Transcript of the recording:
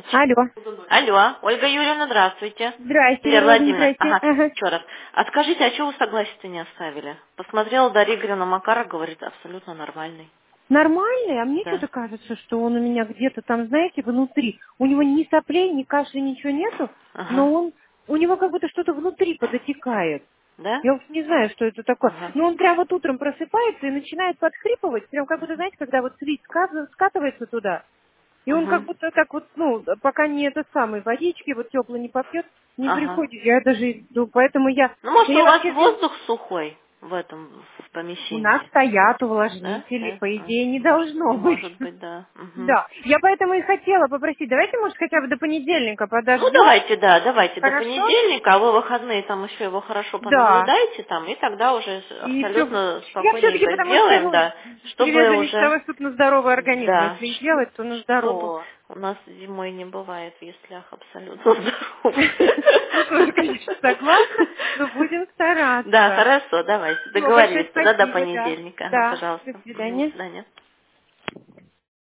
Алло. Алло, Ольга Юрьевна, здравствуйте. Здрасте, Лера Вера Владимировна, Владимировна, здрасте. Ага. еще раз. А скажите, а чего вы согласие не оставили? Посмотрела Дарья Игоревна Макара, говорит, абсолютно нормальный. Нормальный, а мне Да. что-то кажется, что он у меня где-то там, знаете, внутри. У него ни соплей, ни кашля, ничего нету, Ага. но у него как будто что-то внутри подотекает. Да? Я уж не знаю, что это такое. Ага. Но он прям вот утром просыпается и начинает подхрипывать, прям как будто, знаете, когда вот слизь скатывается туда. И он как Угу. будто так вот, ну, пока не это самое, водички вот теплой не попьет, не Ага. приходит. Я даже, ну, поэтому я... Ну, может, Я у вас вообще воздух сухой в этом в У нас помещении? стоят Да? увлажнители, Да? по А, идее, не должно быть. может быть, да. Угу. Да, я поэтому и хотела попросить, давайте, может, хотя бы до понедельника Ну, подождем. давайте, да, давайте до Хорошо? понедельника, а вы выходные там еще его хорошо Да. понаблюдайте там, и тогда уже И все. абсолютно Я все-таки, спокойненько потому что, сделаем, ну, да, чтобы приверженец уже, того, чтобы на здоровый организм, да, если и делать, то на здоровый. что у нас зимой не бывает в яслях абсолютно здоровых. Ну, тоже, конечно, согласна, но будем Да, стараться. хорошо, давайте, Все, большое договорились, тогда до спасибо, да. понедельника, ага, Да, до пожалуйста. До свидания. свидания.